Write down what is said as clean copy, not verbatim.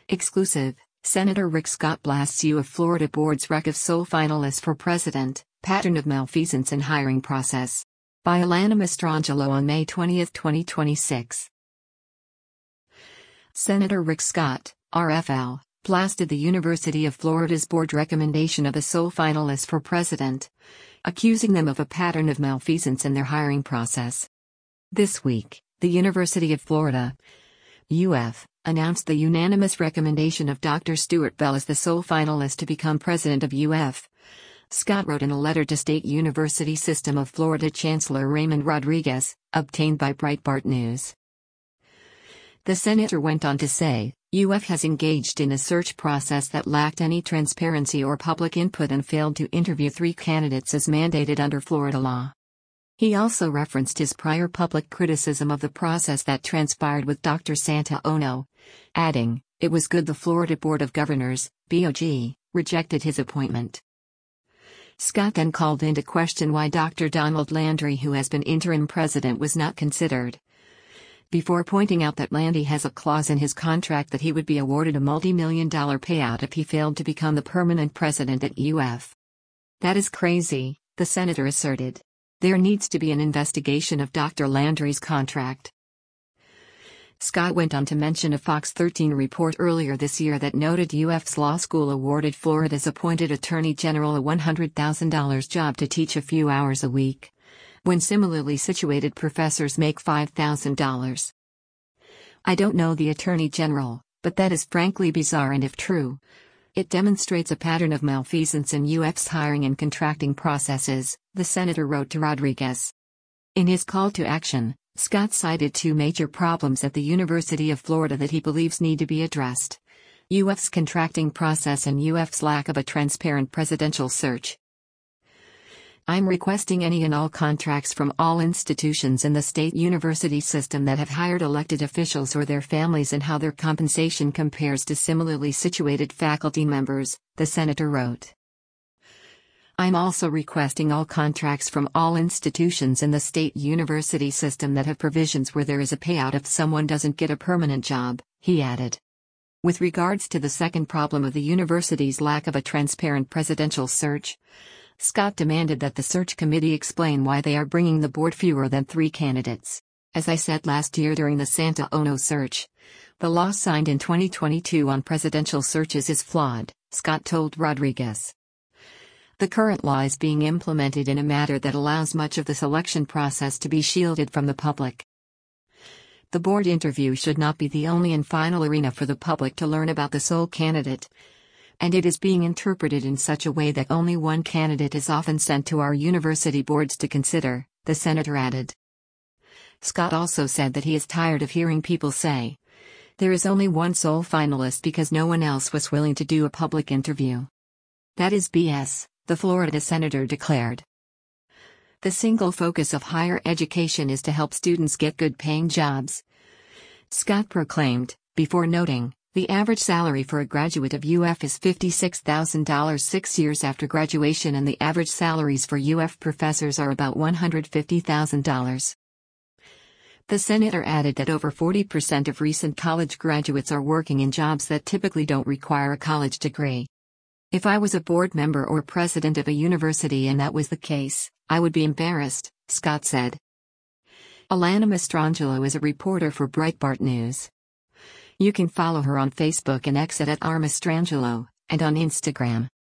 Exclusive, Senator Rick Scott blasts UF Florida Board's wreck of sole finalists for president, pattern of malfeasance in hiring process. By Alana Mastrangelo on May 20, 2026. Senator Rick Scott, RFL, blasted the University of Florida's board recommendation of the sole finalists for president, accusing them of a pattern of malfeasance in their hiring process. This week, the University of Florida, UF, announced the unanimous recommendation of Dr. Stuart Bell as the sole finalist to become president of UF. Scott wrote in a letter to State University System of Florida Chancellor Raymond Rodriguez, obtained by Breitbart News. The senator went on to say, UF has engaged in a search process that lacked any transparency or public input and failed to interview 3 candidates as mandated under Florida law. He also referenced his prior public criticism of the process that transpired with Dr. Santa Ono, adding, "It was good the Florida Board of Governors, BOG, rejected his appointment." Scott then called into question why Dr. Donald Landry, who has been interim president, was not considered, before pointing out that Landry has a clause in his contract that he would be awarded a multi-million-dollar payout if he failed to become the permanent president at UF. "That is crazy," the senator asserted. "There needs to be an investigation of Dr. Landry's contract." Scott went on to mention a Fox 13 report earlier this year that noted UF's law school awarded Florida's appointed attorney general a $100,000 job to teach a few hours a week, when similarly situated professors make $5,000. "I don't know the attorney general, but that is frankly bizarre, and if true, it demonstrates a pattern of malfeasance in UF's hiring and contracting processes," the senator wrote to Rodriguez. In his call to action, Scott cited 2 major problems at the University of Florida that he believes need to be addressed: UF's contracting process and UF's lack of a transparent presidential search. "I'm requesting any and all contracts from all institutions in the state university system that have hired elected officials or their families and how their compensation compares to similarly situated faculty members," the senator wrote. "I'm also requesting all contracts from all institutions in the state university system that have provisions where there is a payout if someone doesn't get a permanent job," he added. With regards to the second problem of the university's lack of a transparent presidential search, Scott demanded that the search committee explain why they are bringing the board fewer than 3 candidates. "As I said last year during the Santa Ono search, the law signed in 2022 on presidential searches is flawed," Scott told Rodriguez. "The current law is being implemented in a manner that allows much of the selection process to be shielded from the public. The board interview should not be the only and final arena for the public to learn about the sole candidate, and it is being interpreted in such a way that only one candidate is often sent to our university boards to consider," the senator added. Scott also said that he is tired of hearing people say, "There is only one sole finalist because no one else was willing to do a public interview." "That is BS," the Florida senator declared. "The single focus of higher education is to help students get good-paying jobs," Scott proclaimed, before noting, "The average salary for a graduate of UF is $56,000 6 years after graduation, and the average salaries for UF professors are about $150,000. The senator added that over 40% of recent college graduates are working in jobs that typically don't require a college degree. "If I was a board member or president of a university and that was the case, I would be embarrassed," Scott said. Alana Mastrangelo is a reporter for Breitbart News. You can follow her on Facebook and X at @rmastrangelo, and on Instagram.